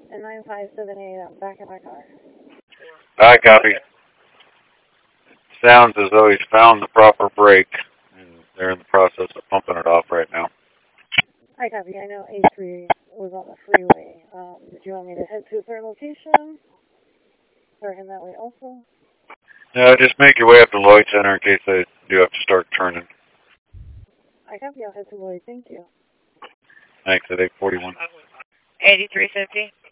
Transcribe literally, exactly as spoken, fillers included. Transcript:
And nine five seven eight, I'm back in my car. I copy. Sounds as though he's found the proper brake, and they're in the process of pumping it off right now. I copy. I know A three was on the freeway. Um, did you want me to head to their location? Parking that way also? No, just make your way up to Lloyd Center in case they do have to start turning. I copy. I'll head to Lloyd. Thank you. Thanks at eight forty-one. eighty-three fifty.